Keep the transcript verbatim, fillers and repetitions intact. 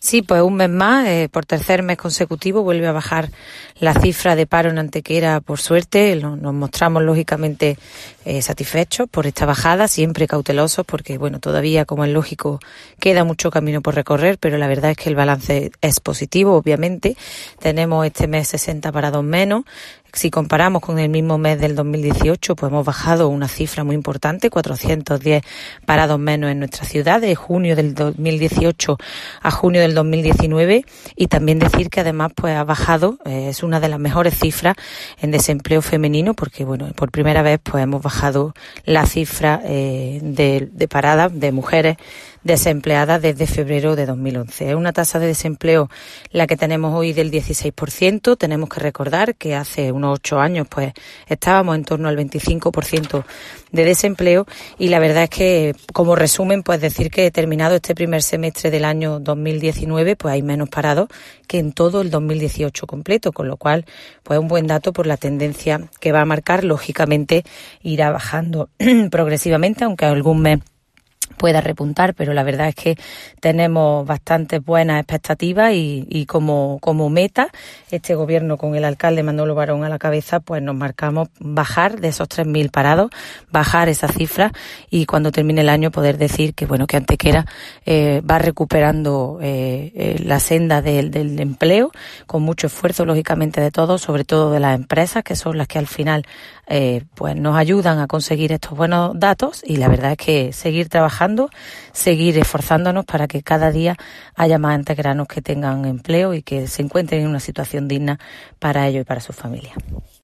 Sí, pues un mes más, eh, por tercer mes consecutivo, vuelve a bajar la cifra de paro en Antequera, por suerte. Nos mostramos lógicamente eh, satisfechos por esta bajada, siempre cautelosos, porque bueno, todavía, como es lógico, queda mucho camino por recorrer, pero la verdad es que el balance es positivo, obviamente. Tenemos este mes sesenta parados menos. Si comparamos con el mismo mes del dos mil dieciocho, pues hemos bajado una cifra muy importante, cuatrocientos diez parados menos en nuestra ciudad, de junio del dos mil dieciocho a junio del dos mil diecinueve, y también decir que además pues ha bajado, eh, es una de las mejores cifras en desempleo femenino, porque bueno, por primera vez pues hemos bajado la cifra eh, de, de paradas de mujeres desempleadas desde febrero de dos mil once. Es una tasa de desempleo la que tenemos hoy del dieciséis por ciento. Tenemos que recordar que hace unos ocho años pues estábamos en torno al veinticinco por ciento de desempleo, y la verdad es que, como resumen, pues decir que terminado este primer semestre del año dos mil diecinueve, pues hay menos parados que en todo el dos mil dieciocho completo, con lo cual pues un buen dato por la tendencia que va a marcar. Lógicamente irá bajando progresivamente, aunque algún mes pueda repuntar, pero la verdad es que tenemos bastantes buenas expectativas y, y como, como meta, este gobierno con el alcalde Manolo Barón a la cabeza, pues nos marcamos bajar de esos tres mil parados, bajar esa cifra, y cuando termine el año poder decir que bueno, que Antequera eh, va recuperando eh, eh, la senda del, del empleo, con mucho esfuerzo lógicamente de todos, sobre todo de las empresas, que son las que al final eh, pues nos ayudan a conseguir estos buenos datos, y la verdad es que seguir trabajando, seguir esforzándonos para que cada día haya más antequeranos que tengan empleo y que se encuentren en una situación digna para ellos y para sus familias.